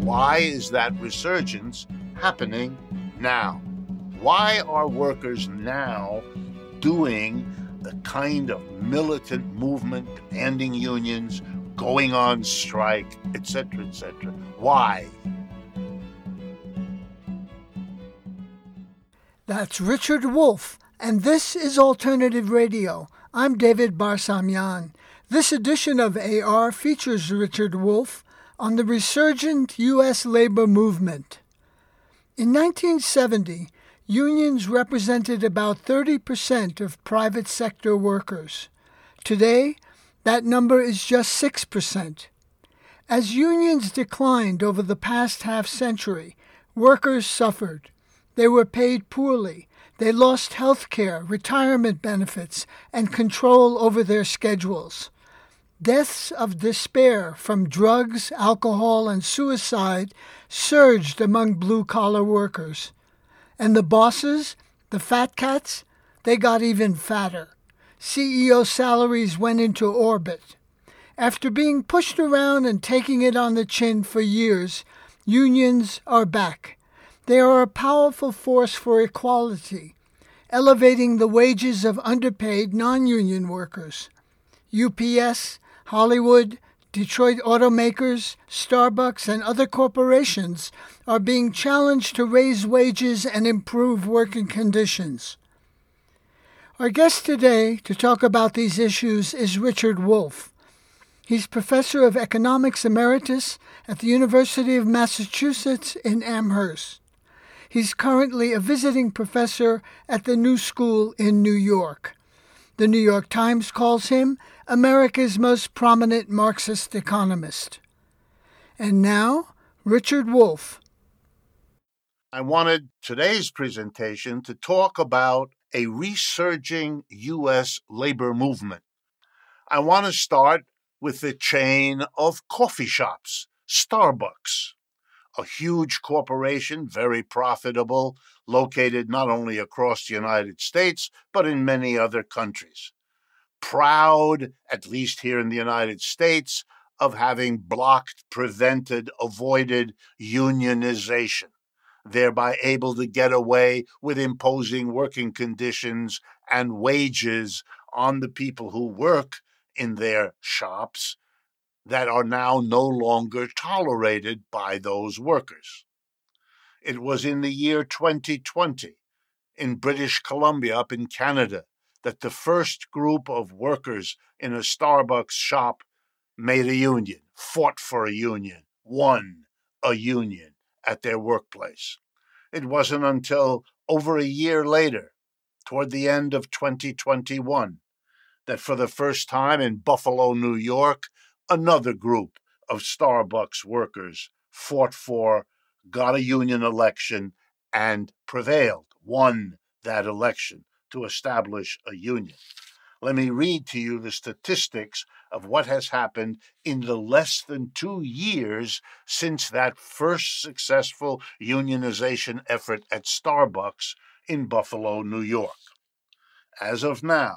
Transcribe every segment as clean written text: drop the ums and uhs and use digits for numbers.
Why is that resurgence happening now? Why are workers now doing the kind of militant movement, demanding unions, going on strike, etc., etc.? Why? That's Richard Wolff, and this is Alternative Radio. I'm David Barsamian. This edition of AR features Richard Wolff on the resurgent U.S. labor movement. In 1970, unions represented about 30% of private sector workers. Today, that number is just 6%. As unions declined over the past half-century, workers suffered. They were paid poorly. They lost health care, retirement benefits, and control over their schedules. Deaths of despair from drugs, alcohol, and suicide surged among blue-collar workers. And the bosses, the fat cats, they got even fatter. CEO salaries went into orbit. After being pushed around and taking it on the chin for years, unions are back. They are a powerful force for equality, elevating the wages of underpaid non-union workers. UPS, Hollywood, Detroit automakers, Starbucks, and other corporations are being challenged to raise wages and improve working conditions. Our guest today to talk about these issues is Richard Wolff. He's professor of economics emeritus at the University of Massachusetts in Amherst. He's currently a visiting professor at the New School in New York. The New York Times calls him America's most prominent Marxist economist. And now, Richard Wolff. I wanted today's presentation to talk about a resurging U.S. labor movement. I want to start with the chain of coffee shops, Starbucks. A huge corporation, very profitable, located not only across the United States, but in many other countries. Proud, at least here in the United States, of having blocked, prevented, avoided unionization, thereby able to get away with imposing working conditions and wages on the people who work in their shops that are now no longer tolerated by those workers. It was in the year 2020, in British Columbia, up in Canada, that the first group of workers in a Starbucks shop made a union, fought for a union, won a union at their workplace. It wasn't until over a year later, toward the end of 2021, that for the first time in Buffalo, New York, another group of Starbucks workers fought for, got a union election, and prevailed, won that election to establish a union. Let me read to you the statistics of what has happened in the less than 2 years since that first successful unionization effort at Starbucks in Buffalo, New York. As of now,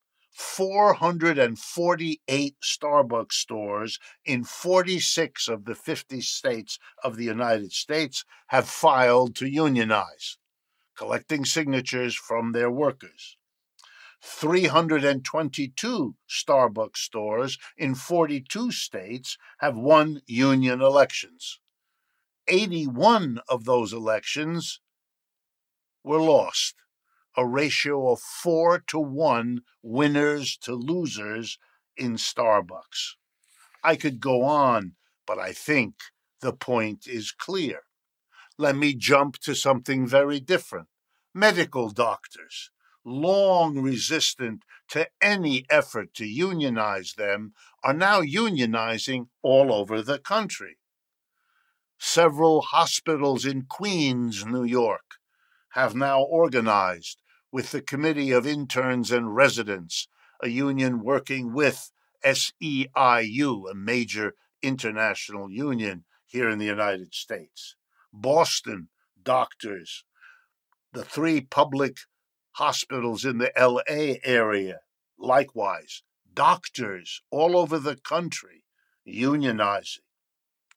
448 Starbucks stores in 46 of the 50 states of the United States have filed to unionize, collecting signatures from their workers. 322 Starbucks stores in 42 states have won union elections. 81 of those elections were lost. A ratio of 4-to-1 winners to losers in Starbucks. I could go on, but I think the point is clear. Let me jump to something very different. Medical doctors, long resistant to any effort to unionize them, are now unionizing all over the country. Several hospitals in Queens, New York, have now organized with the Committee of Interns and Residents, a union working with SEIU, a major international union here in the United States. Boston doctors, the 3 public hospitals in the LA area, likewise, doctors all over the country unionizing.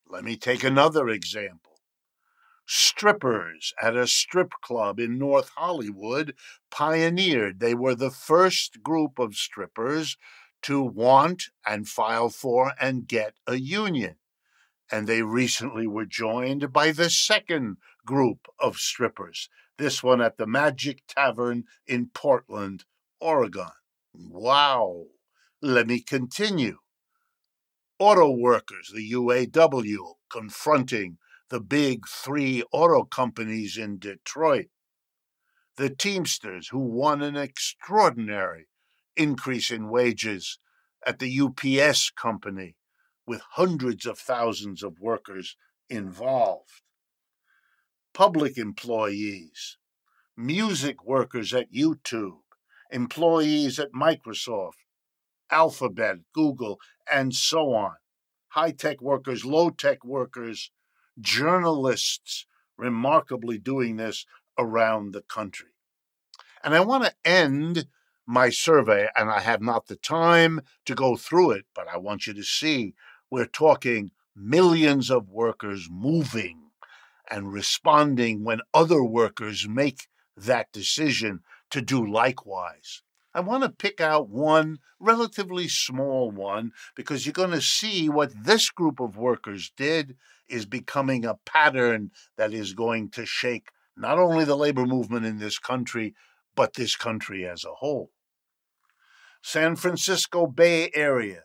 Let me take another example. Strippers at a strip club in North Hollywood pioneered. They were the first group of strippers to want and file for and get a union. And they recently were joined by the second group of strippers, this one at the Magic Tavern in Portland, Oregon. Wow. Let me continue. Auto workers, the UAW, confronting the big three auto companies in Detroit. The Teamsters, who won an extraordinary increase in wages at the UPS company, with hundreds of thousands of workers involved. Public employees, music workers at YouTube, employees at Microsoft, Alphabet, Google, and so on. High-tech workers, low-tech workers, journalists, remarkably doing this around the country. And I want to end my survey, and I have not the time to go through it, but I want you to see we're talking millions of workers moving and responding when other workers make that decision to do likewise. I want to pick out one relatively small one because you're going to see what this group of workers did is becoming a pattern that is going to shake not only the labor movement in this country, but this country as a whole. San Francisco Bay Area,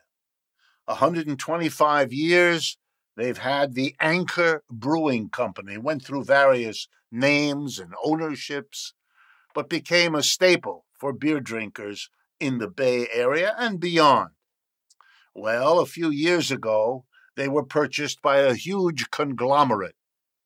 125 years, they've had the Anchor Brewing Company, went through various names and ownerships, but became a staple for beer drinkers in the Bay Area and beyond. Well, a few years ago, they were purchased by a huge conglomerate,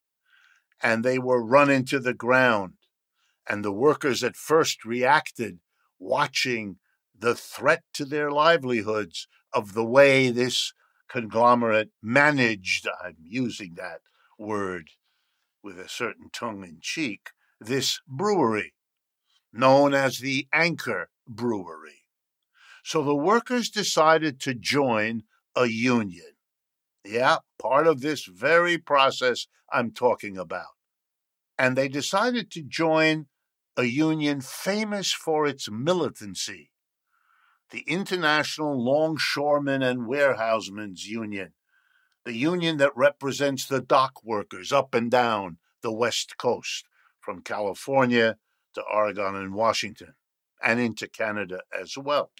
and they were run into the ground. And the workers at first reacted, watching the threat to their livelihoods of the way this conglomerate managed, I'm using that word with a certain tongue-in-cheek, this brewery, known as the Anchor Brewery. So the workers decided to join a union. Yeah, part of this very process I'm talking about. And they decided to join a union famous for its militancy, the International Longshoremen and Warehousemen's Union, the union that represents the dock workers up and down the West Coast, from California to Oregon and Washington, and into Canada as well.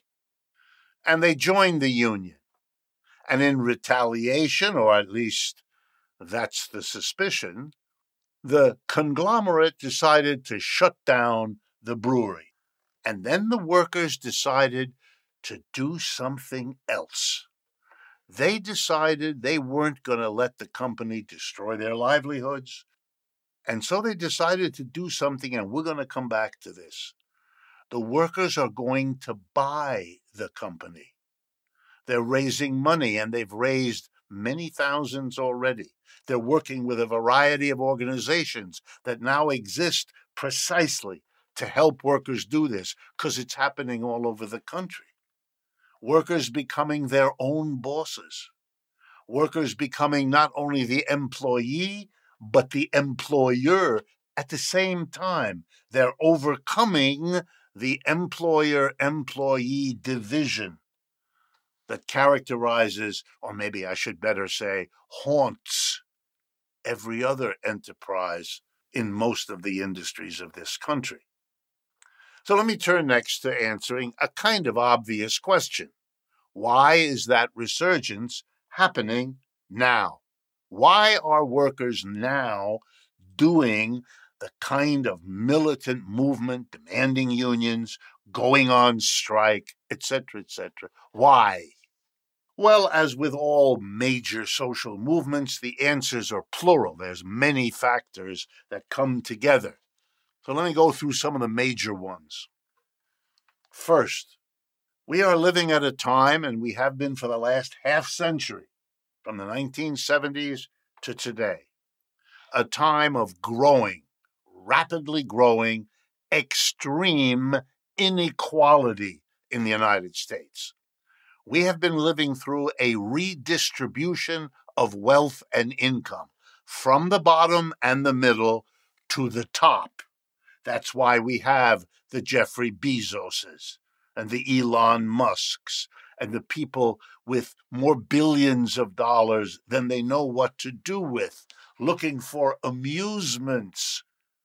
And they joined the union. And in retaliation, or at least that's the suspicion, the conglomerate decided to shut down the brewery. And then the workers decided to do something else. They decided they weren't going to let the company destroy their livelihoods. And so they decided to do something, and we're going to come back to this. The workers are going to buy the company. They're raising money, and they've raised many thousands already. They're working with a variety of organizations that now exist precisely to help workers do this, because it's happening all over the country. Workers becoming their own bosses. Workers becoming not only the employee, but the employer at the same time. They're overcoming the employer-employee division that characterizes, or maybe I should better say, haunts every other enterprise in most of the industries of this country. So let me turn next to answering a kind of obvious question. Why is that resurgence happening now? Why are workers now doing the kind of militant movement, demanding unions, going on strike, etc., etc.? Why? Well, as with all major social movements, the answers are plural. There's many factors that come together. So let me go through some of the major ones. First, we are living at a time, and we have been for the last half century, from the 1970s to today, a time of growing, rapidly growing, extreme inequality in the United States. We have been living through a redistribution of wealth and income from the bottom and the middle to the top. That's why we have the Jeffrey Bezoses and the Elon Musks and the people with more billions of dollars than they know what to do with, looking for amusements,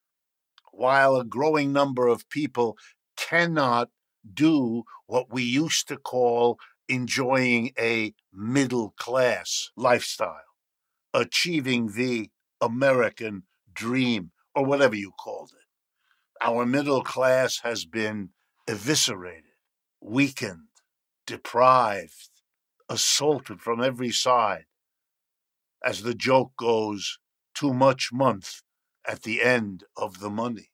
while a growing number of people cannot do what we used to call enjoying a middle class lifestyle, achieving the American dream, or whatever you called it. Our middle class has been eviscerated, weakened, deprived, assaulted from every side. As the joke goes, too much month at the end of the money.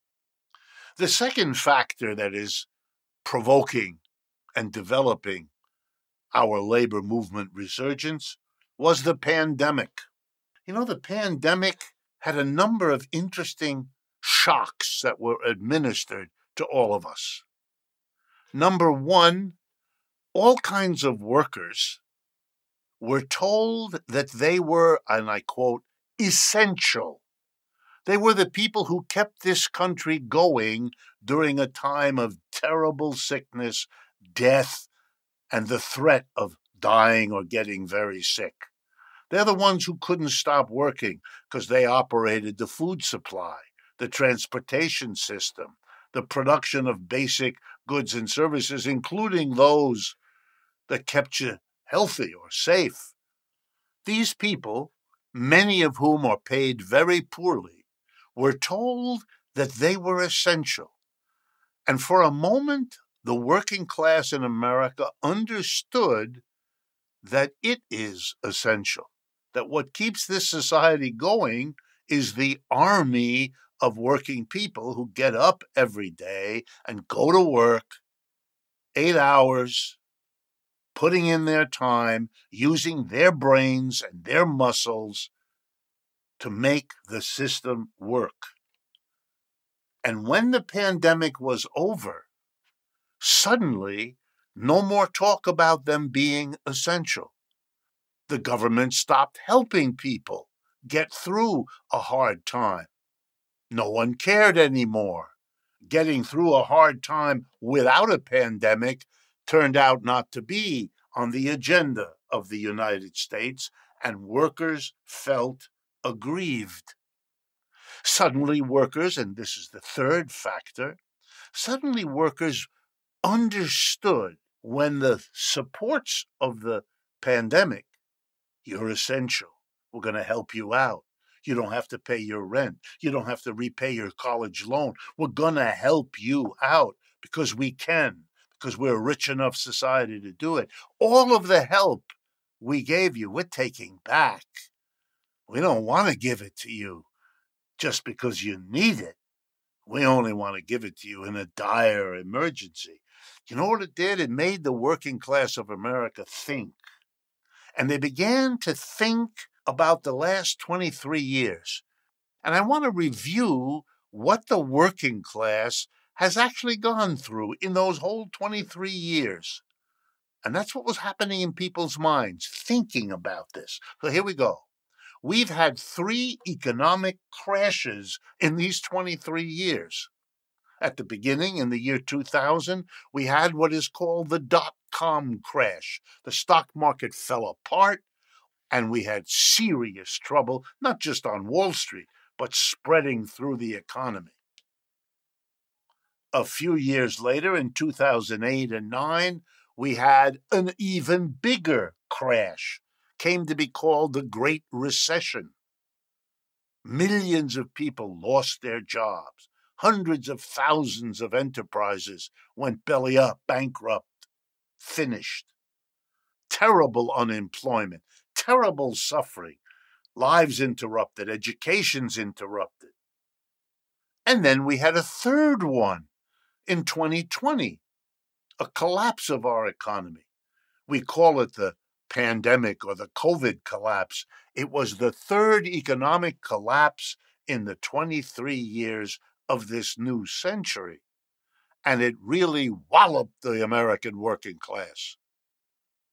The second factor that is provoking and developing our labor movement resurgence was the pandemic. The pandemic had a number of interesting shocks that were administered to all of us. Number one, all kinds of workers were told that they were, and I quote, essential. They were the people who kept this country going during a time of terrible sickness, death, and the threat of dying or getting very sick. They're the ones who couldn't stop working because they operated the food supply, the transportation system, the production of basic goods and services, including those that kept you healthy or safe. These people, many of whom are paid very poorly, were told that they were essential. And for a moment, the working class in America understood that it is essential, that what keeps this society going is the army of working people who get up every day and go to work 8 hours, putting in their time, using their brains and their muscles to make the system work. And when the pandemic was over, suddenly no more talk about them being essential. The government stopped helping people get through a hard time. No one cared anymore. Getting through a hard time without a pandemic turned out not to be on the agenda of the United States, and workers felt aggrieved. Suddenly workers, and this is the third factor, suddenly workers understood when the supports of the pandemic, you're essential, we're going to help you out. You don't have to pay your rent. You don't have to repay your college loan. We're going to help you out because we can, because we're a rich enough society to do it. All of the help we gave you, we're taking back. We don't want to give it to you just because you need it. We only want to give it to you in a dire emergency. You know what it did? It made the working class of America think. And they began to think about the last 23 years. And I want to review what the working class has actually gone through in those whole 23 years. And that's what was happening in people's minds, thinking about this. So here we go. We've had 3 economic crashes in these 23 years. At the beginning, in the year 2000, we had what is called the dot-com crash. The stock market fell apart, and we had serious trouble, not just on Wall Street, but spreading through the economy. A few years later, in 2008 and 9, we had an even bigger crash, came to be called the Great Recession. Millions of people lost their jobs. Hundreds of thousands of enterprises went belly up, bankrupt, finished. Terrible unemployment, terrible suffering, lives interrupted, educations interrupted. And then we had a third one in 2020, a collapse of our economy. We call it the pandemic or the COVID collapse. It was the third economic collapse in the 23 years of this new century, and it really walloped the American working class.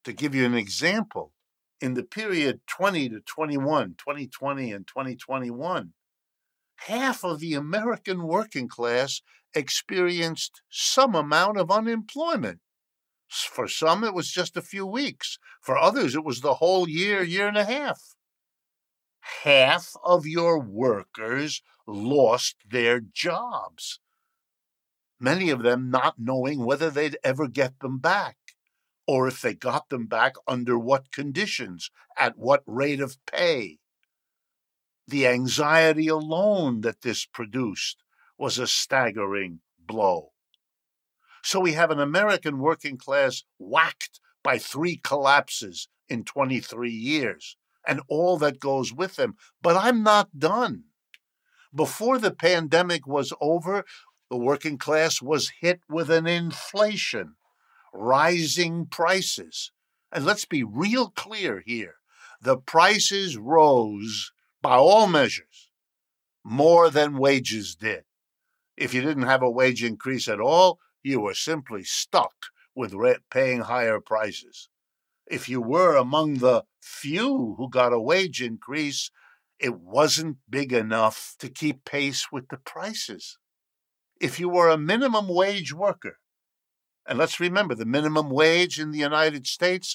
To give you an example, in the period 2020 and 2021, half of the American working class experienced some amount of unemployment. For some, it was just a few weeks. For others, it was the whole year, year and a half. Half of your workers lost their jobs, many of them not knowing whether they'd ever get them back, or if they got them back, under what conditions, at what rate of pay. The anxiety alone that this produced was a staggering blow. So we have an American working class whacked by 3 collapses in 23 years, and all that goes with them. But I'm not done. Before the pandemic was over, the working class was hit with an inflation, rising prices. And let's be real clear here. The prices rose, by all measures, more than wages did. If you didn't have a wage increase at all, you were simply stuck with paying higher prices. If you were among the few who got a wage increase, it wasn't big enough to keep pace with the prices. If you were a minimum wage worker, and let's remember the minimum wage in the United States,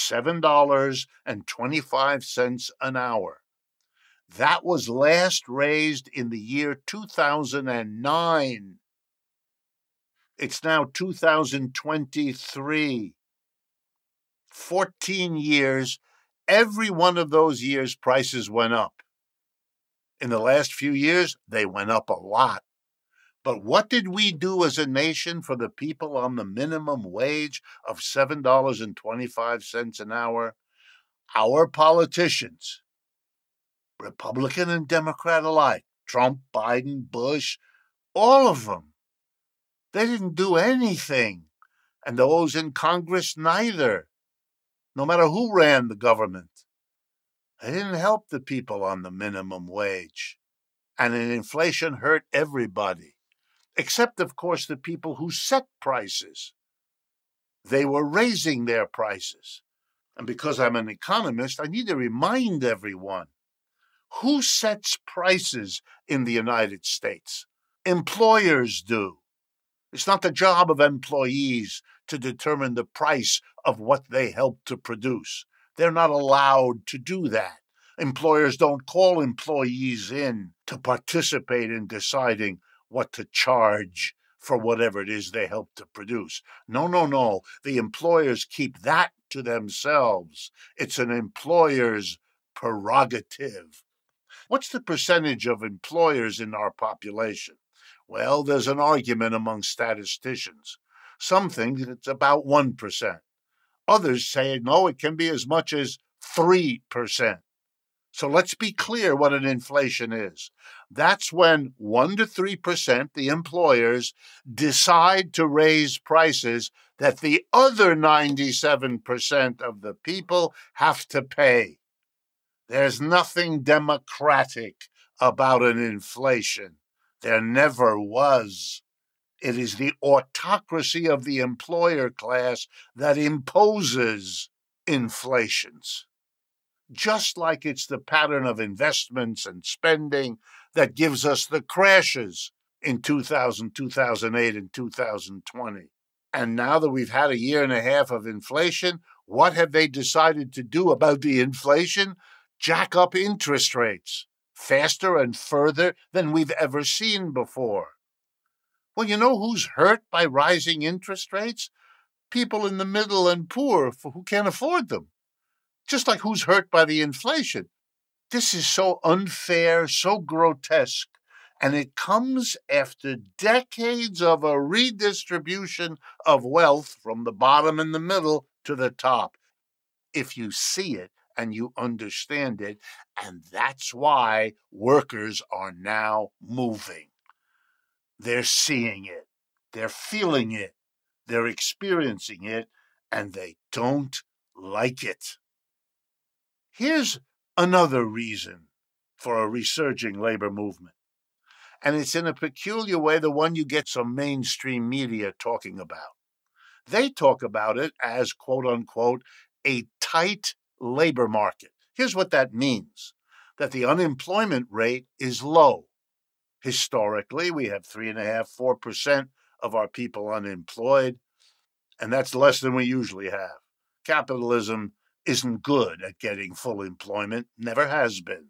$7.25 an hour. That was last raised in the year 2009. It's now 2023. 14 years, every one of those years, prices went up. In the last few years, they went up a lot. But what did we do as a nation for the people on the minimum wage of $7.25 an hour? Our politicians, Republican and Democrat alike, Trump, Biden, Bush, all of them, they didn't do anything. And those in Congress, neither. No matter who ran the government, they didn't help the people on the minimum wage. And inflation hurt everybody, except, of course, the people who set prices. They were raising their prices. And because I'm an economist, I need to remind everyone, who sets prices in the United States? Employers do. It's not the job of employees to determine the price of what they help to produce. They're not allowed to do that. Employers don't call employees in to participate in deciding what to charge for whatever it is they help to produce. No. The employers keep that to themselves. It's an employer's prerogative. What's the percentage of employers in our population? Well, there's an argument among statisticians. Some think it's about 1%. Others say, no, it can be as much as 3%. So let's be clear what an inflation is. That's when 1 to 3%, the employers, decide to raise prices that the other 97% of the people have to pay. There's nothing democratic about an inflation. There never was. It is the autocracy of the employer class that imposes inflations. Just like it's the pattern of investments and spending that gives us the crashes in 2000, 2008, and 2020. And now that we've had a year and a half of inflation, what have they decided to do about the inflation? Jack up interest rates faster and further than we've ever seen before. Well, you know who's hurt by rising interest rates? People in the middle and poor who can't afford them. Just like who's hurt by the inflation. This is so unfair, so grotesque, and it comes after decades of a redistribution of wealth from the bottom and the middle to the top. If you see it and you understand it, and that's why workers are now moving. They're seeing it, they're feeling it, they're experiencing it, and they don't like it. Here's another reason for a resurging labor movement, and it's in a peculiar way the one you get some mainstream media talking about. They talk about it as, quote unquote, a tight labor market. Here's what that means: that the unemployment rate is low. Historically, we have 3.5%, 4% of our people unemployed, and that's less than we usually have. Capitalism isn't good at getting full employment, never has been.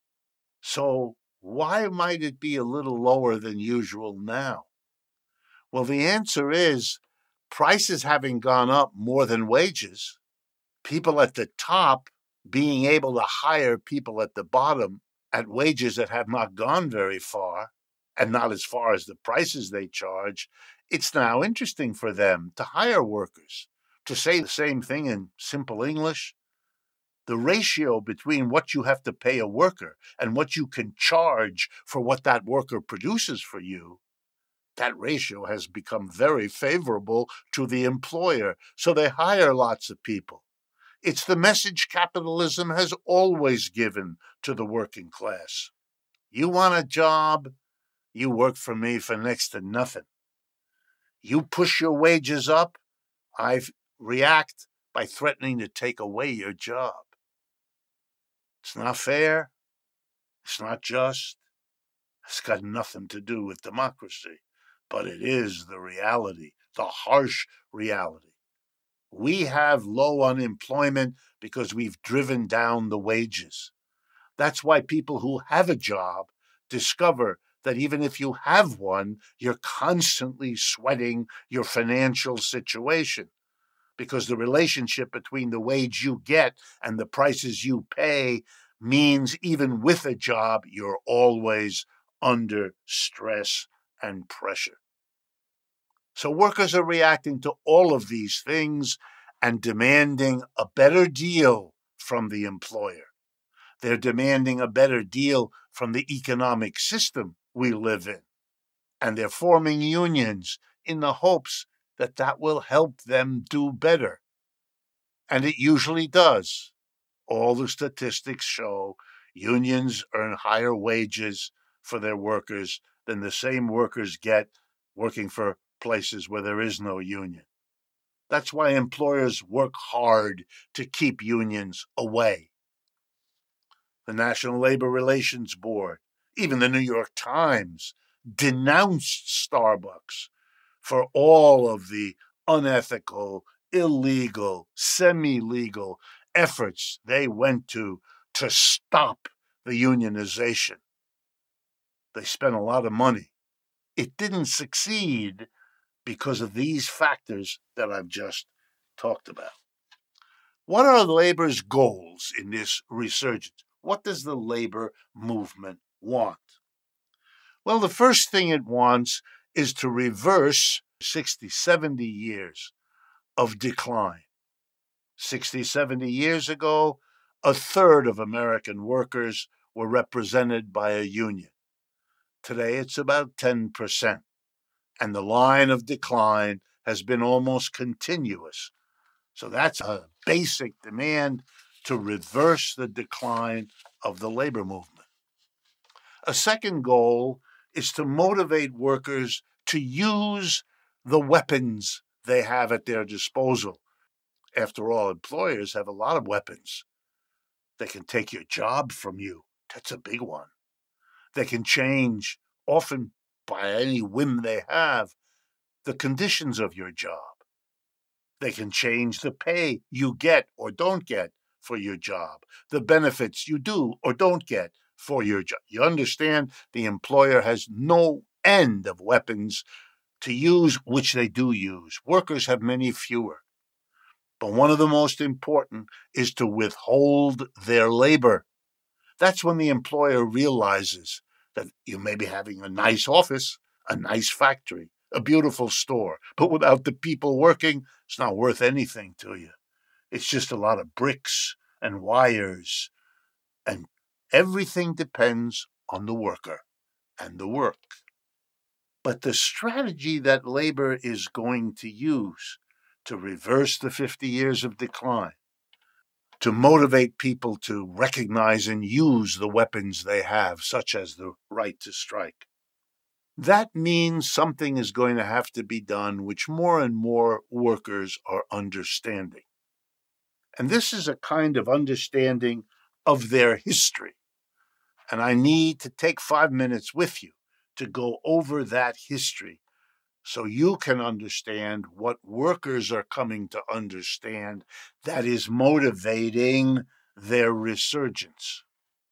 So why might it be a little lower than usual now? Well, the answer is prices having gone up more than wages, people at the top being able to hire people at the bottom at wages that have not gone very far, and not as far as the prices they charge. It's now interesting for them to hire workers. To say the same thing in simple English, the ratio between what you have to pay a worker and what you can charge for what that worker produces for you, that ratio has become very favorable to the employer, so they hire lots of people. It's the message capitalism has always given to the working class. You want a job? You work for me for next to nothing. You push your wages up, I react by threatening to take away your job. It's not fair. It's not just. It's got nothing to do with democracy. But it is the reality, the harsh reality. We have low unemployment because we've driven down the wages. That's why people who have a job discover that even if you have one, you're constantly sweating your financial situation, because the relationship between the wage you get and the prices you pay means even with a job, you're always under stress and pressure. So workers are reacting to all of these things and demanding a better deal from the employer. They're demanding a better deal from the economic system we live in. And they're forming unions in the hopes that that will help them do better. And it usually does. All the statistics show unions earn higher wages for their workers than the same workers get working for places where there is no union. That's why employers work hard to keep unions away. The National Labor Relations Board, even the New York Times, denounced Starbucks for all of the unethical, illegal, semi-legal efforts they went to stop the unionization. They spent a lot of money. It didn't succeed because of these factors that I've just talked about. What are labor's goals in this resurgence? What does the labor movement want? Well, the first thing it wants is to reverse 60, 70 years of decline. 60, 70 years ago, a third of American workers were represented by a union. Today, it's about 10%. And the line of decline has been almost continuous. So that's a basic demand to reverse the decline of the labor movement. A second goal is to motivate workers to use the weapons they have at their disposal. After all, employers have a lot of weapons. They can take your job from you. That's a big one. They can change, often by any whim they have, the conditions of your job. They can change the pay you get or don't get for your job, the benefits you do or don't get for your job. You understand, the employer has no end of weapons to use, which they do use. Workers have many fewer. But one of the most important is to withhold their labor. That's when the employer realizes that you may be having a nice office, a nice factory, a beautiful store, but without the people working, it's not worth anything to you. It's just a lot of bricks and wires, and everything depends on the worker and the work. But the strategy that labor is going to use to reverse the 50 years of decline, to motivate people to recognize and use the weapons they have, such as the right to strike, that means something is going to have to be done which more and more workers are understanding. And this is a kind of understanding of their history. And I need to take 5 minutes with you to go over that history so you can understand what workers are coming to understand that is motivating their resurgence.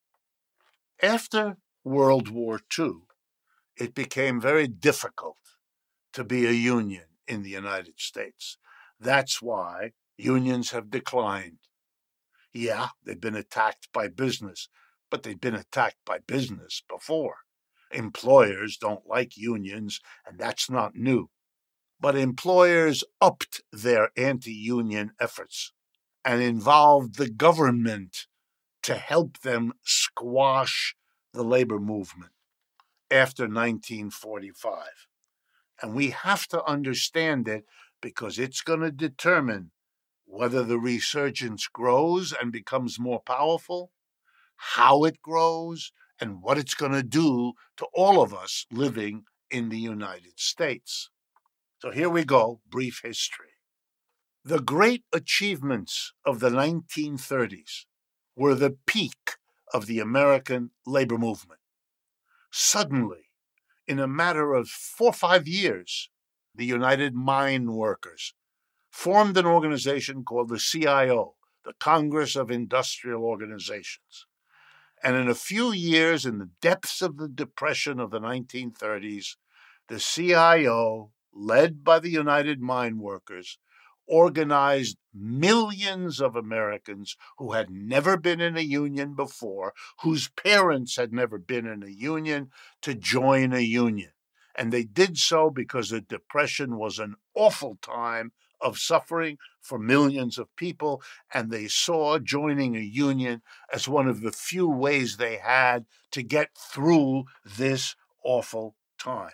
After World War II, it became very difficult to be a union in the United States. That's why unions have declined. Yeah, they've been attacked by business, but they've been attacked by business before. Employers don't like unions, and that's not new. But employers upped their anti-union efforts and involved the government to help them squash the labor movement after 1945. And we have to understand it because it's going to determine whether the resurgence grows and becomes more powerful, how it grows, and what it's going to do to all of us living in the United States. So here we go, brief history. The great achievements of the 1930s were the peak of the American labor movement. Suddenly, in a matter of 4 or 5 years, the United Mine Workers formed an organization called the CIO, the Congress of Industrial Organizations. And in a few years, in the depths of the Depression of the 1930s, the CIO, led by the United Mine Workers, organized millions of Americans who had never been in a union before, whose parents had never been in a union, to join a union. And they did so because the Depression was an awful time of suffering for millions of people, and they saw joining a union as one of the few ways they had to get through this awful time.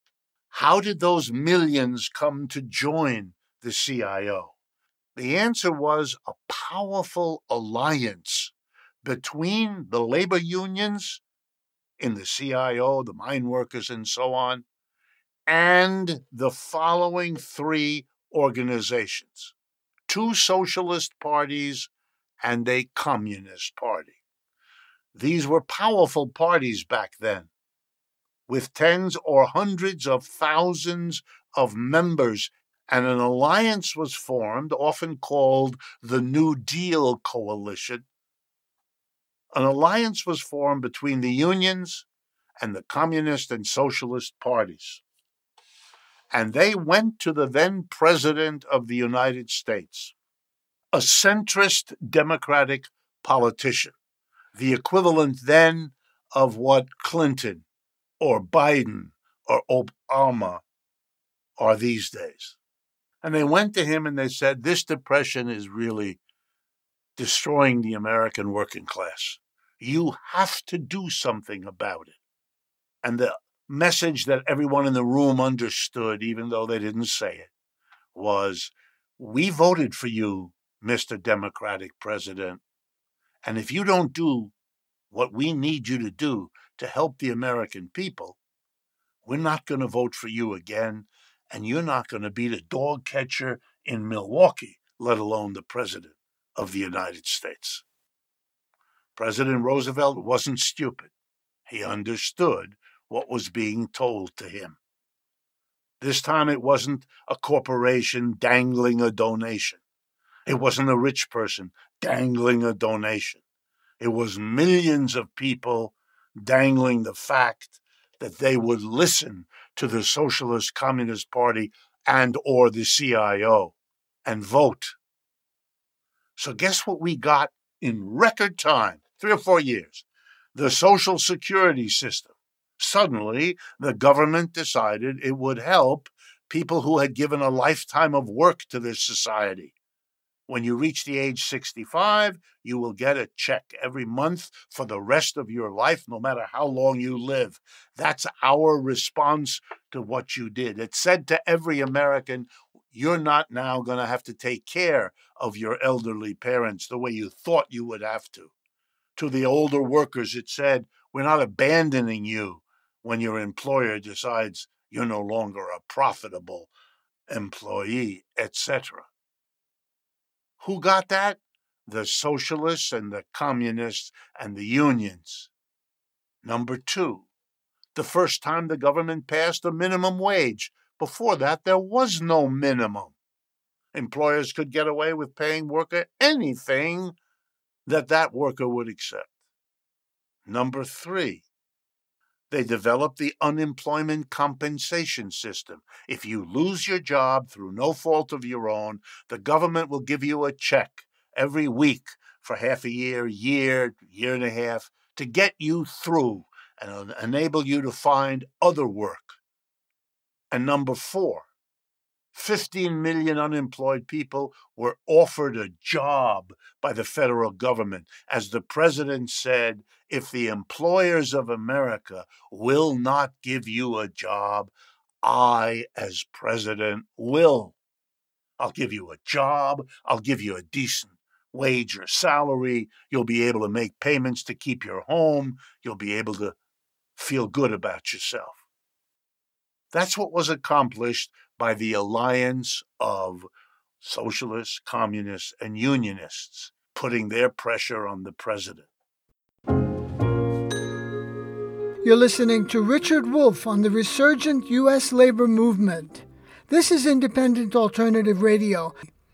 How did those millions come to join the CIO? The answer was a powerful alliance between the labor unions in the CIO, the mine workers, and so on, and the following 3 organizations: 2 socialist parties and a communist party. These were powerful parties back then, with tens or hundreds of thousands of members, and an alliance was formed, often called the New Deal Coalition. An alliance was formed between the unions and the communist and socialist parties. And they went to the then President of the United States, a centrist Democratic politician, the equivalent then of what Clinton or Biden or Obama are these days. And they went to him and they said, this depression is really destroying the American working class. You have to do something about it. And the message that everyone in the room understood, even though they didn't say it, was, we voted for you, Mr. Democratic President. And if you don't do what we need you to do to help the American people, we're not going to vote for you again, and you're not going to be the dog catcher in Milwaukee, let alone the President of the United States. President Roosevelt wasn't stupid. He understood what was being told to him. This time it wasn't a corporation dangling a donation. It wasn't a rich person dangling a donation. It was millions of people dangling the fact that they would listen to the Socialist Communist Party and or the CIO and vote. So guess what we got in record time, 3 or 4 years? The Social Security system. Suddenly, the government decided it would help people who had given a lifetime of work to this society. When you reach the age 65, you will get a check every month for the rest of your life, no matter how long you live. That's our response to what you did. It said to every American, you're not now going to have to take care of your elderly parents the way you thought you would have to. To the older workers, it said, we're not abandoning you when your employer decides you're no longer a profitable employee, etc. Who got that? the socialists and the communists and the unions. Number two, the first time the government passed a minimum wage. Before that, there was no minimum. Employers could get away with paying worker anything that worker would accept. Number three, they developed the unemployment compensation system. If you lose your job through no fault of your own, the government will give you a check every week for half a year, year and a half, to get you through and enable you to find other work. And number four, 15 million unemployed people were offered a job by the federal government. As the president said, if the employers of America will not give you a job, I, as president, will. I'll give you a job. I'll give you a decent wage or salary. You'll be able to make payments to keep your home. You'll be able to feel good about yourself. That's what was accomplished by the alliance of socialists, communists, and unionists, putting their pressure on the president. You're listening to Richard Wolff on the resurgent U.S. labor movement. This is Independent Alternative Radio.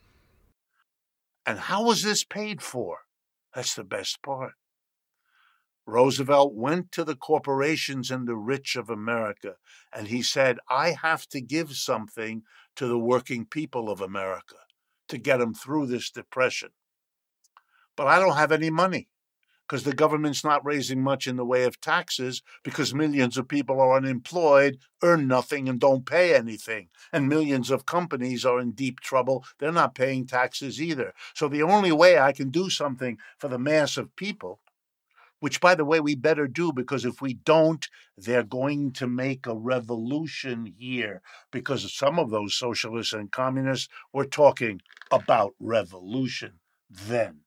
And how was this paid for? That's the best part. Roosevelt went to the corporations and the rich of America, and he said, I have to give something to the working people of America to get them through this depression. But I don't have any money because the government's not raising much in the way of taxes because millions of people are unemployed, earn nothing, and don't pay anything. And millions of companies are in deep trouble. They're not paying taxes either. So the only way I can do something for the mass of people, which, by the way, we better do, because if we don't, they're going to make a revolution here, because some of those socialists and communists were talking about revolution then.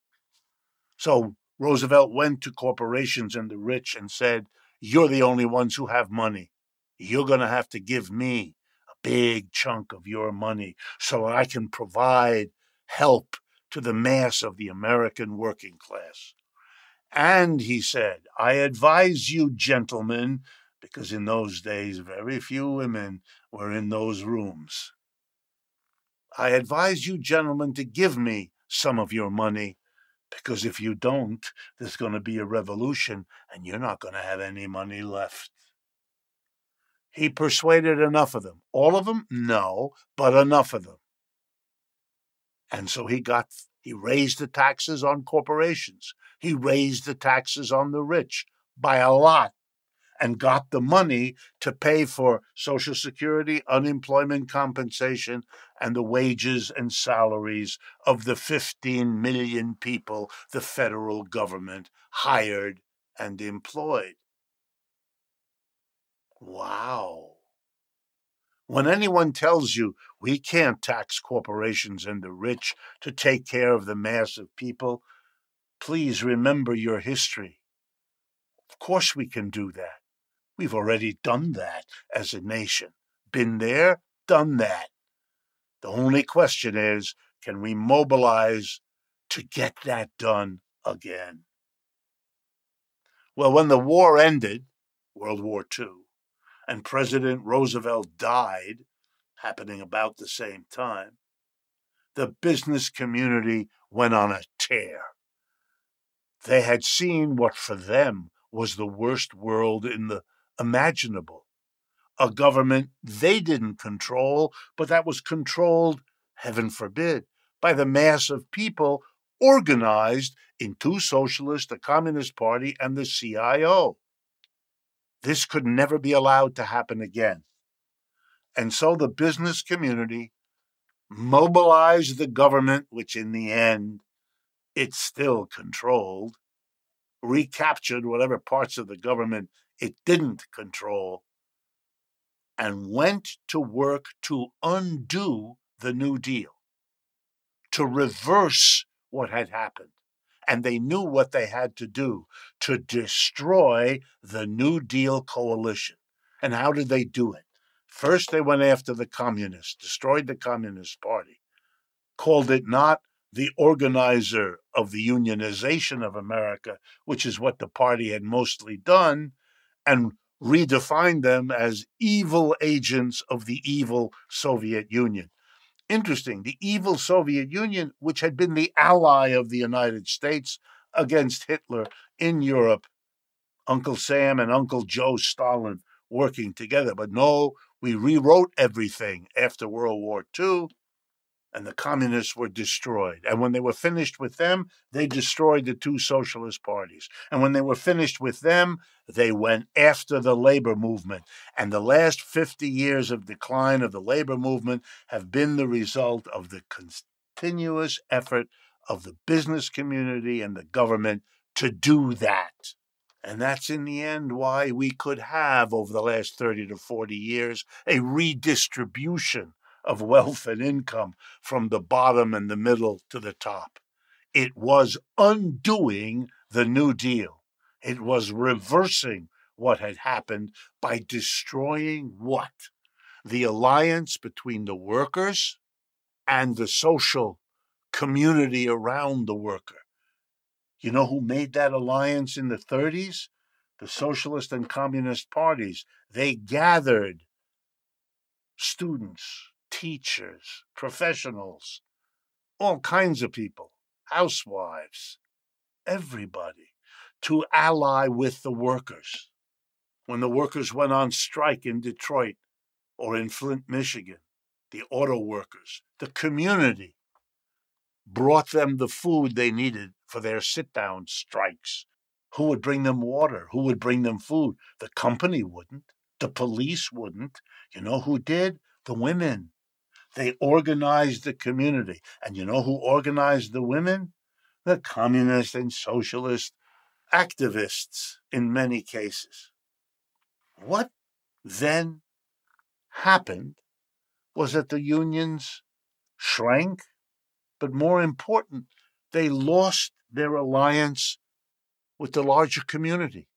So Roosevelt went to corporations and the rich and said, you're the only ones who have money. You're going to have to give me a big chunk of your money so I can provide help to the mass of the American working class. And he said, I advise you, gentlemen, because in those days very few women were in those rooms. I advise you, gentlemen, to give me some of your money, because if you don't, there's going to be a revolution and you're not going to have any money left. He persuaded enough of them. All of them? No, but enough of them. And so he raised the taxes on corporations. He raised the taxes on the rich by a lot and got the money to pay for Social Security, unemployment compensation, and the wages and salaries of the 15 million people the federal government hired and employed. Wow. When anyone tells you we can't tax corporations and the rich to take care of the mass of people, please remember your history. Of course we can do that. We've already done that as a nation. Been there, done that. The only question is, can we mobilize to get that done again? Well, when the war ended, World War II, and President Roosevelt died, happening about the same time, the business community went on a tear. They had seen what for them was the worst world in the imaginable. A government they didn't control, but that was controlled, heaven forbid, by the mass of people organized in two socialists, the Communist Party and the CIO. This could never be allowed to happen again. And so the business community mobilized the government, which in the end it still controlled, recaptured whatever parts of the government it didn't control, and went to work to undo the New Deal, to reverse what had happened. And they knew what they had to do to destroy the New Deal coalition. And how did they do it? First, they went after the communists, destroyed the Communist Party, called it not the organizer of the unionization of America, which is what the party had mostly done, and redefined them as evil agents of the evil Soviet Union. Interesting, the evil Soviet Union, which had been the ally of the United States against Hitler in Europe, Uncle Sam and Uncle Joe Stalin working together. But no, we rewrote everything after World War II, and the communists were destroyed. And when they were finished with them, they destroyed the two socialist parties. And when they were finished with them, they went after the labor movement. And the last 50 years of decline of the labor movement have been the result of the continuous effort of the business community and the government to do that. And that's in the end why we could have, over the last 30 to 40 years, a redistribution of wealth and income from the bottom and the middle to the top. It was undoing the New Deal. It was reversing what had happened by destroying what? The alliance between the workers and the social community around the worker. You know who made that alliance in the 30s? The socialist and communist parties. They gathered students, teachers, professionals, all kinds of people, housewives, everybody, to ally with the workers. When the workers went on strike in Detroit or in Flint, Michigan, the auto workers, the community brought them the food they needed for their sit-down strikes. Who would bring them water? Who would bring them food? The company wouldn't. The police wouldn't. You know who did? The women. They organized the community. And you know who organized the women? The communist and socialist activists in many cases. What then happened was that the unions shrank, but more important, they lost their alliance with the larger community.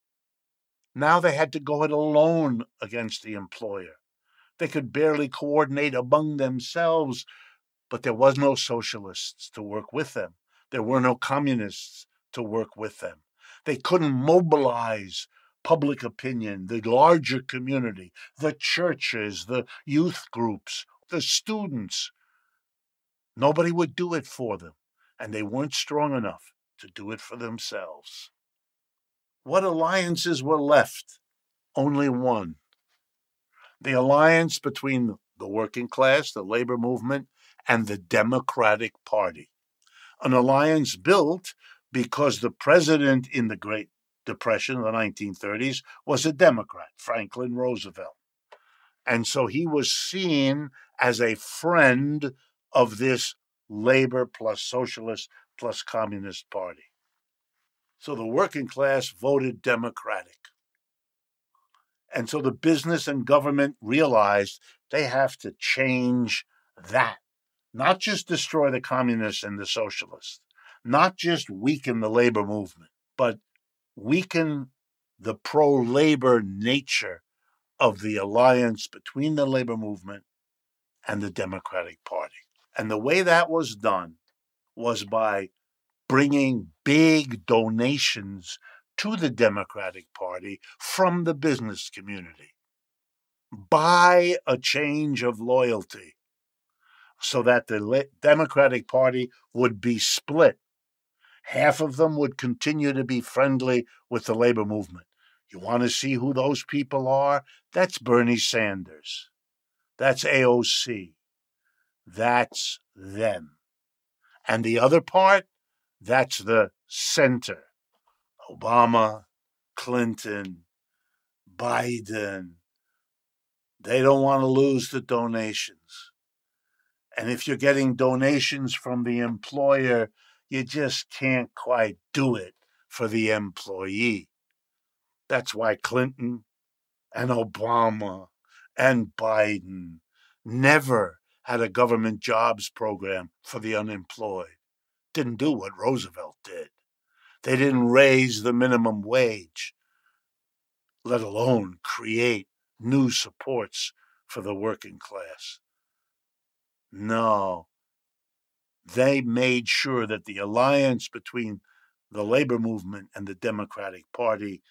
Now they had to go it alone against the employer. They could barely coordinate among themselves, but there was no socialists to work with them. There were no communists to work with them. They couldn't mobilize public opinion, the larger community, the churches, the youth groups, the students. Nobody would do it for them, and they weren't strong enough to do it for themselves. What alliances were left? Only one. The alliance between the working class, the labor movement, and the Democratic Party. An alliance built because the president in the Great Depression of the 1930s was a Democrat, Franklin Roosevelt. And so he was seen as a friend of this labor plus socialist plus communist party. So the working class voted Democratic. And so the business and government realized they have to change that. Not just destroy the communists and the socialists, not just weaken the labor movement, but weaken the pro-labor nature of the alliance between the labor movement and the Democratic Party. And the way that was done was by bringing big donations to the Democratic Party from the business community. By a change of loyalty, so that the Democratic Party would be split. Half of them would continue to be friendly with the labor movement. You want to see who those people are? That's Bernie Sanders. That's AOC. That's them. And the other part, that's the center. Obama, Clinton, Biden. They don't want to lose the donations. And if you're getting donations from the employer, you just can't quite do it for the employee. That's why Clinton and Obama and Biden never had a government jobs program for the unemployed. Didn't do what Roosevelt did. They didn't raise the minimum wage, let alone create new supports for the working class. No. they made sure that the alliance between the labor movement and the Democratic Party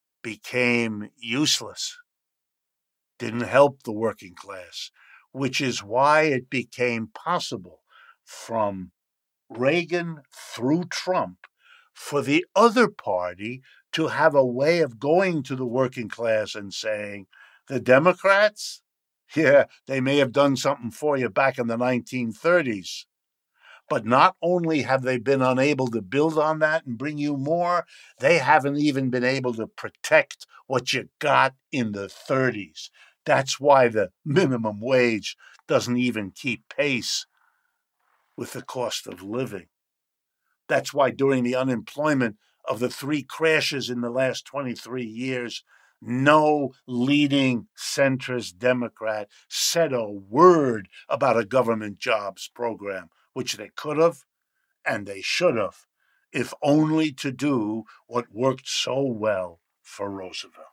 became useless, didn't help the working class, which is why it became possible from Reagan through Trump for the other party to have a way of going to the working class and saying, the Democrats, yeah, they may have done something for you back in the 1930s, but not only have they been unable to build on that and bring you more, they haven't even been able to protect what you got in the 30s. That's why the minimum wage doesn't even keep pace with the cost of living. That's why during the unemployment of the three crashes in the last 23 years, no leading centrist Democrat said a word about a government jobs program, which they could have and they should have, if only to do what worked so well for Roosevelt.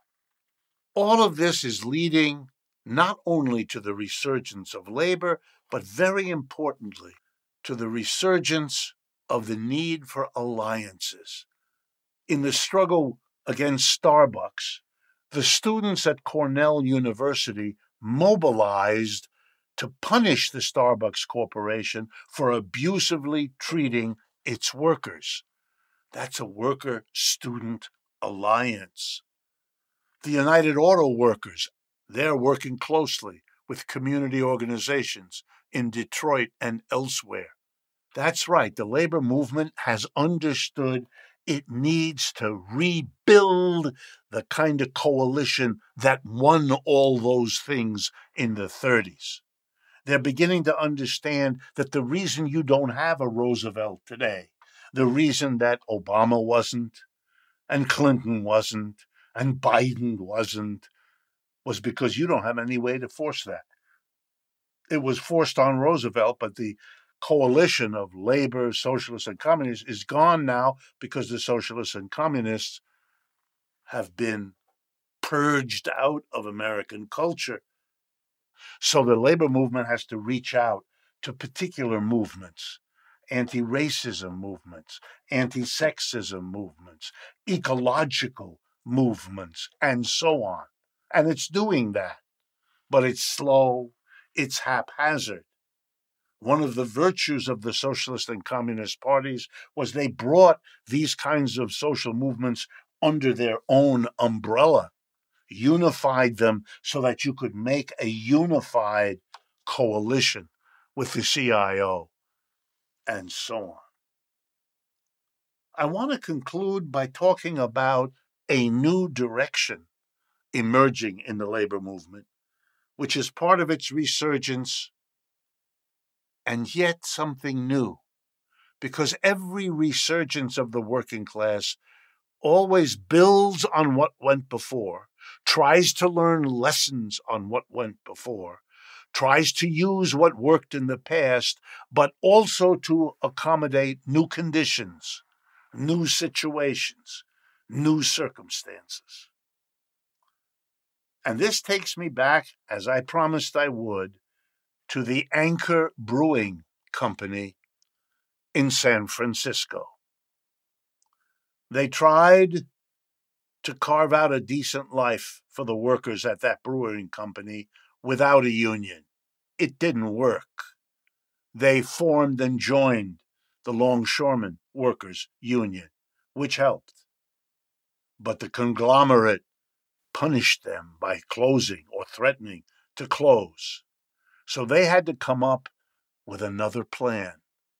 All of this is leading not only to the resurgence of labor, but very importantly, to the resurgence of the need for alliances. In the struggle against Starbucks, the students at Cornell University mobilized to punish the Starbucks Corporation for abusively treating its workers. That's a worker-student alliance. The United Auto Workers, they're working closely with community organizations in Detroit and elsewhere. That's right, the labor movement has understood it needs to rebuild the kind of coalition that won all those things in the 30s. They're beginning to understand that the reason you don't have a Roosevelt today, the reason that Obama wasn't, and Clinton wasn't, and Biden wasn't, was because you don't have any way to force that. It was forced on Roosevelt, but the coalition of labor, socialists, and communists is gone now because the socialists and communists have been purged out of American culture. So the labor movement has to reach out to particular movements, anti-racism movements, anti-sexism movements, ecological movements, and so on. And it's doing that, but it's slow, it's haphazard. One of the virtues of the socialist and communist parties was they brought these kinds of social movements under their own umbrella, unified them so that you could make a unified coalition with the CIO, and so on. I want to conclude by talking about a new direction emerging in the labor movement, which is part of its resurgence and yet something new, because every resurgence of the working class always builds on what went before, tries to learn lessons on what went before, tries to use what worked in the past, but also to accommodate new conditions, new situations, new circumstances. And this takes me back, as I promised I would, to the Anchor Brewing Company in San Francisco. They tried to carve out a decent life for the workers at that brewing company without a union. It didn't work. They formed and joined the Longshoremen Workers Union, which helped. But the conglomerate punished them by closing or threatening to close. So they had to come up with another plan.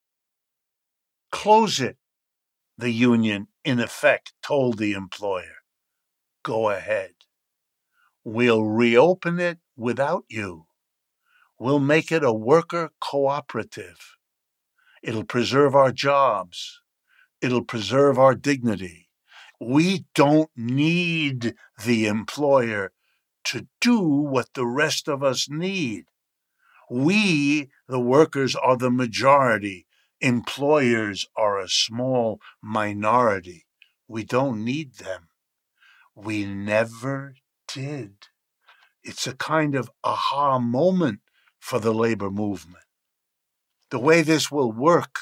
Close it, the union in effect told the employer. Go ahead. We'll reopen it without you. We'll make it a worker cooperative. It'll preserve our jobs. It'll preserve our dignity. We don't need the employer to do what the rest of us need. We, the workers, are the majority. Employers are a small minority. We don't need them. We never did. It's a kind of aha moment for the labor movement. The way this will work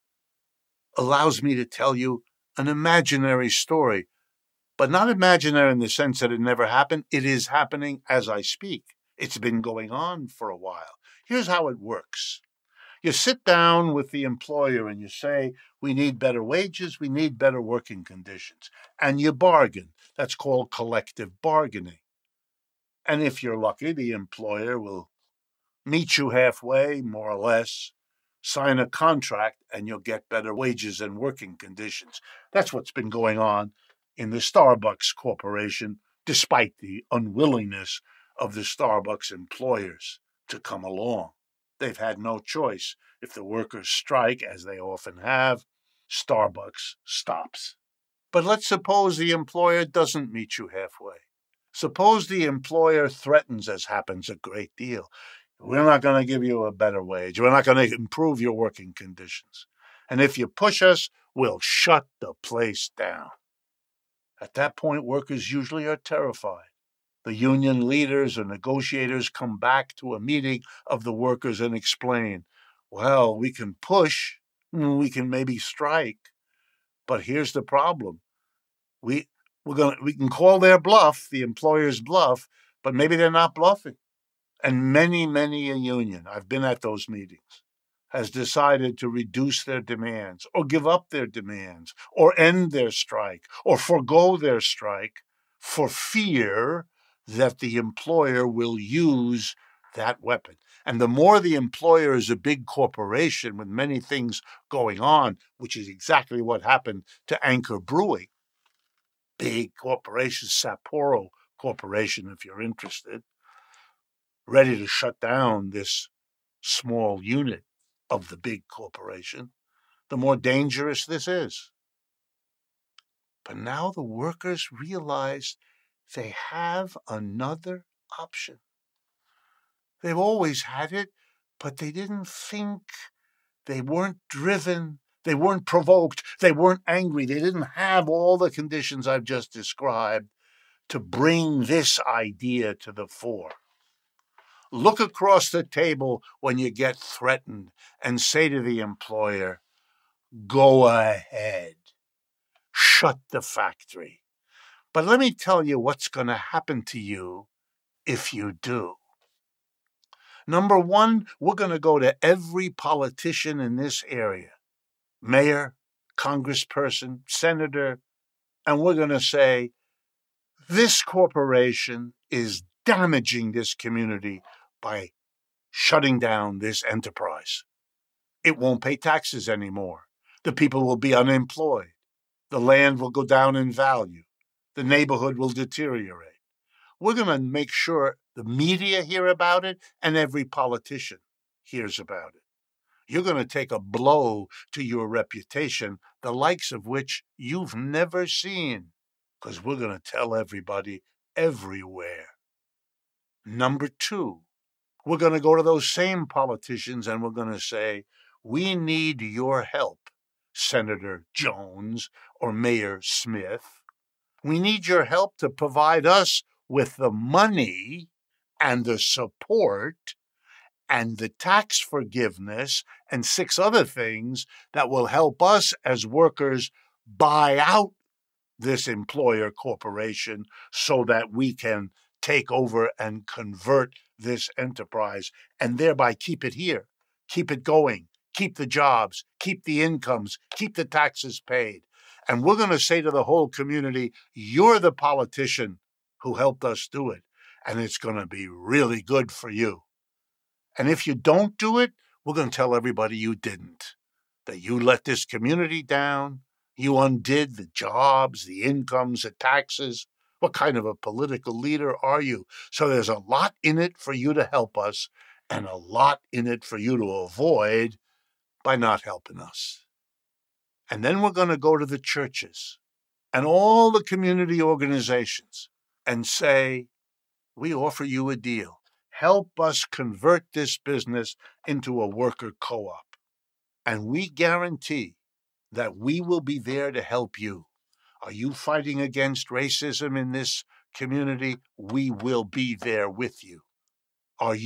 allows me to tell you an imaginary story, but not imaginary in the sense that it never happened. It is happening as I speak. It's been going on for a while. Here's how it works. You sit down with the employer and you say, we need better wages, we need better working conditions. And you bargain. That's called collective bargaining. And if you're lucky, the employer will meet you halfway, more or less, sign a contract, and you'll get better wages and working conditions. That's what's been going on in the Starbucks Corporation, despite the unwillingness of the Starbucks employers to come along. They've had no choice. If the workers strike, as they often have, Starbucks stops. But let's suppose the employer doesn't meet you halfway. Suppose the employer threatens, as happens a great deal. We're not going to give you a better wage. We're not going to improve your working conditions. And if you push us, we'll shut the place down. At that point, workers usually are terrified. The union leaders or negotiators come back to a meeting of the workers and explain, well, we can push, we can maybe strike, but here's the problem. We can call their bluff, the employer's bluff, but maybe they're not bluffing. And many a union, I've been at those meetings, has decided to reduce their demands or give up their demands or end their strike or forego their strike for fear that the employer will use that weapon. And the more the employer is a big corporation with many things going on, which is exactly what happened to Anchor Brewing, big corporation, Sapporo Corporation, if you're interested, ready to shut down this small unit of the big corporation, the more dangerous this is. But now the workers realize they have another option. They've always had it, but they didn't think, they weren't driven, they weren't provoked, they weren't angry, they didn't have all the conditions I've just described to bring this idea to the fore. Look across the table when you get threatened and say to the employer, go ahead, shut the factory. But let me tell you what's going to happen to you if you do. Number one, we're going to go to every politician in this area, mayor, congressperson, senator, and we're going to say, this corporation is damaging this community by shutting down this enterprise. It won't pay taxes anymore. The people will be unemployed. The land will go down in value. The neighborhood will deteriorate. We're going to make sure the media hear about it and every politician hears about it. You're going to take a blow to your reputation, the likes of which you've never seen, because we're going to tell everybody everywhere. Number two, we're going to go to those same politicians and we're going to say, we need your help, Senator Jones or Mayor Smith. We need your help to provide us with the money and the support and the tax forgiveness and 6 other things that will help us as workers buy out this employer corporation so that we can take over and convert this enterprise and thereby keep it here, keep it going, keep the jobs, keep the incomes, keep the taxes paid. And we're going to say to the whole community, you're the politician who helped us do it, and it's going to be really good for you. And if you don't do it, we're going to tell everybody you didn't, that you let this community down, you undid the jobs, the incomes, the taxes. What kind of a political leader are you? So there's a lot in it for you to help us and a lot in it for you to avoid by not helping us. And then we're going to go to the churches and all the community organizations and say, we offer you a deal. Help us convert this business into a worker co-op. And we guarantee that we will be there to help you. Are you fighting against racism in this community? We will be there with you. Are you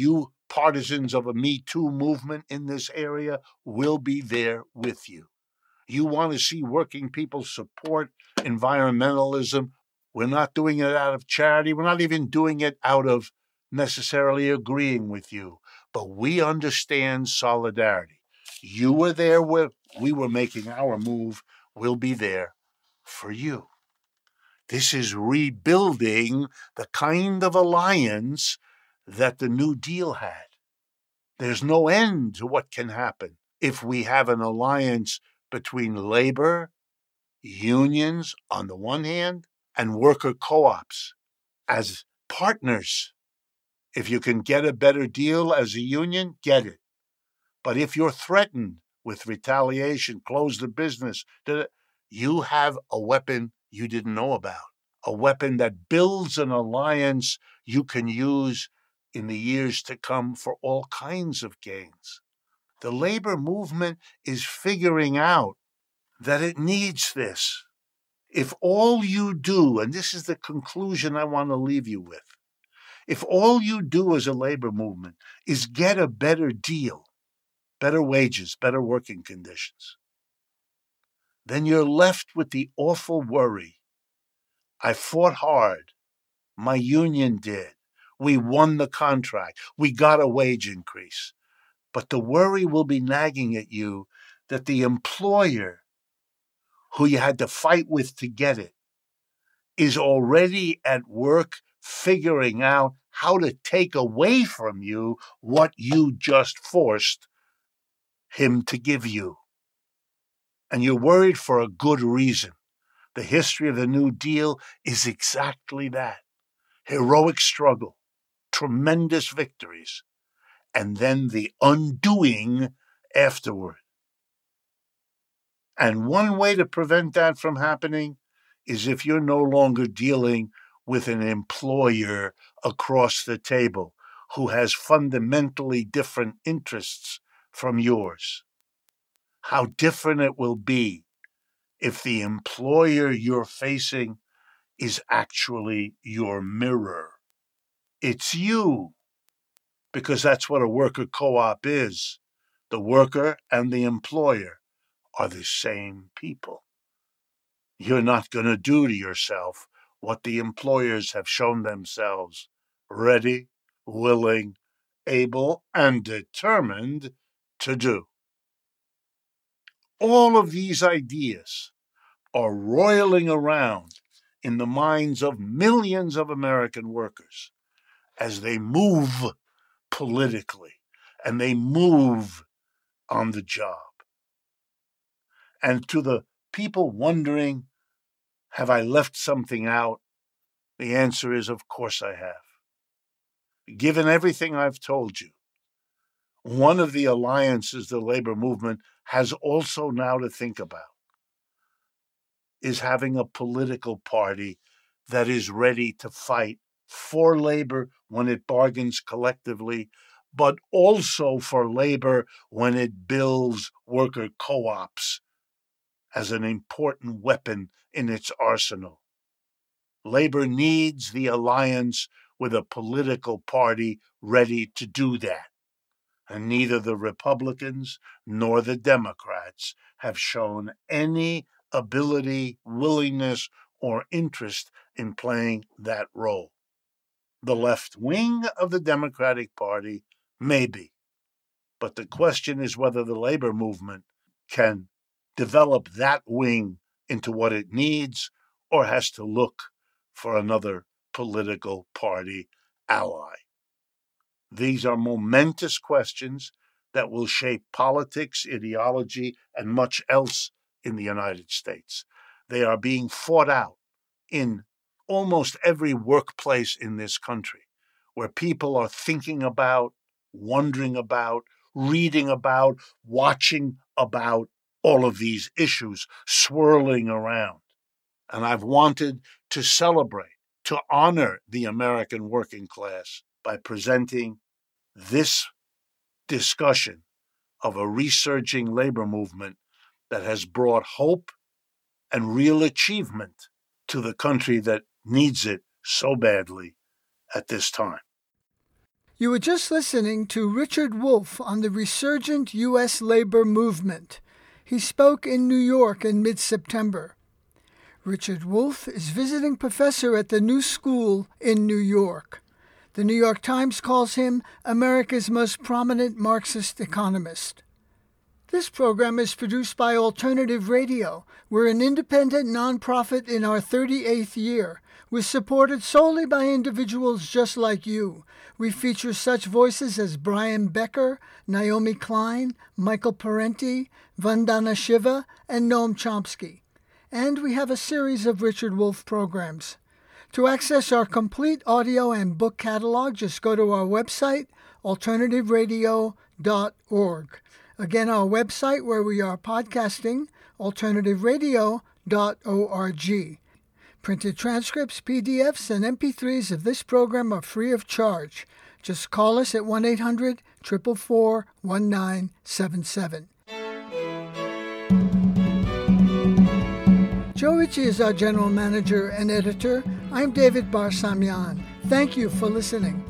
partisans of a Me Too movement in this area will be there with you. You want to see working people support environmentalism. We're not doing it out of charity. We're not even doing it out of necessarily agreeing with you. But we understand solidarity. You were there where we were making our move. We'll be there for you. This is rebuilding the kind of alliance that the New Deal had. There's no end to what can happen if we have an alliance between labor, unions on the one hand, and worker co-ops as partners. If you can get a better deal as a union, get it. But if you're threatened with retaliation, close the business, you have a weapon you didn't know about, a weapon that builds an alliance you can use in the years to come for all kinds of gains. The labor movement is figuring out that it needs this. If all you do, and this is the conclusion I want to leave you with, if all you do as a labor movement is get a better deal, better wages, better working conditions, then you're left with the awful worry. I fought hard. My union did. We won the contract. We got a wage increase. But the worry will be nagging at you that the employer who you had to fight with to get it is already at work figuring out how to take away from you what you just forced him to give you. And you're worried for a good reason. The history of the New Deal is exactly that. Heroic struggle, tremendous victories, and then the undoing afterward. And one way to prevent that from happening is if you're no longer dealing with an employer across the table who has fundamentally different interests from yours. How different it will be if the employer you're facing is actually your mirror. It's you, because that's what a worker co-op is. The worker and the employer are the same people. You're not going to do to yourself what the employers have shown themselves ready, willing, able, and determined to do. All of these ideas are roiling around in the minds of millions of American workers as they move politically and they move on the job. And to the people wondering, have I left something out? The answer is, of course I have. Given everything I've told you, one of the alliances the labor movement has also now to think about is having a political party that is ready to fight for labor when it bargains collectively, but also for labor when it builds worker co-ops as an important weapon in its arsenal. Labor needs the alliance with a political party ready to do that. And neither the Republicans nor the Democrats have shown any ability, willingness, or interest in playing that role. The left wing of the Democratic Party, maybe. But the question is whether the labor movement can develop that wing into what it needs or has to look for another political party ally. These are momentous questions that will shape politics, ideology, and much else in the United States. They are being fought out in almost every workplace in this country, where people are thinking about, wondering about, reading about, watching about all of these issues swirling around. And I've wanted to celebrate, to honor the American working class by presenting this discussion of a resurging labor movement that has brought hope and real achievement to the country that needs it so badly at this time. You were just listening to Richard Wolff on the resurgent U.S. labor movement. He spoke in New York in mid-September. Richard Wolff is visiting professor at the New School in New York. The New York Times calls him America's most prominent Marxist economist. This program is produced by Alternative Radio. We're an independent nonprofit in our 38th year. We're supported solely by individuals just like you. We feature such voices as Brian Becker, Naomi Klein, Michael Parenti, Vandana Shiva, and Noam Chomsky. And we have a series of Richard Wolff programs. To access our complete audio and book catalog, just go to our website, alternativeradio.org. Again, our website where we are podcasting, alternativeradio.org. Printed transcripts, PDFs, and MP3s of this program are free of charge. Just call us at 1-800-444-1977. Joe Ritchie is our general manager and editor. I'm David Barsamian. Thank you for listening.